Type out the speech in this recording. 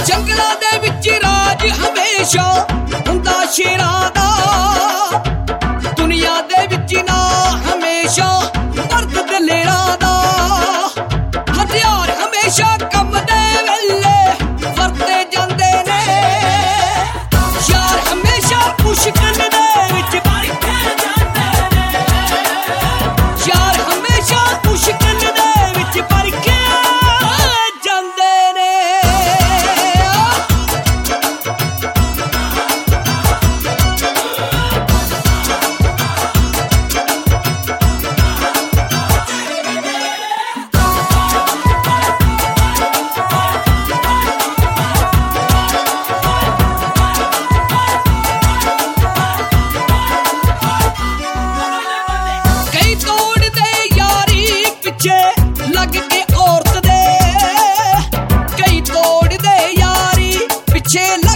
ਜੰਗਲਾਂ ਦੇ ਵਿੱਚ ਰਾਜ ਹਮੇਸ਼ਾ ਹੁੰਦਾ ਸ਼ੇਰਾਂ ਦਾ, ਦੁਨੀਆ ਦੇ ਵਿੱਚ ਨਾ ਹਮੇਸ਼ਾ ਵਰਤ ਦਲੇਰਾਂ ਦਾ। ਹਥਿਆਰ ਹਮੇਸ਼ਾ ਕੰਮ ਦੇ ਵੇਲੇ ਵਰਤੇ ਜਾਂਦੇ ਨੇ, ਯਾਰ ਹਮੇਸ਼ਾ ਮੁਸ਼ਕਿਲ ਦੇ ਵਿੱਚ ਵਰਤੇ ਜਾਂਦੇ ਨੇ, ਯਾਰ ਹਮੇਸ਼ਾ ਮੁਸ਼ਕਿਲ ਦੇ ਵਿੱਚ ਵਰਤੇ ਜਾਂਦੇ ਨੇ। ਕਈ ਤੋੜਦੇ ਯਾਰੀ ਪਿੱਛੇ ਲੱਗ ਕੇ ਔਰਤ ਦੇ, ਕਈ ਤੋੜਦੇ ਯਾਰੀ ਪਿੱਛੇ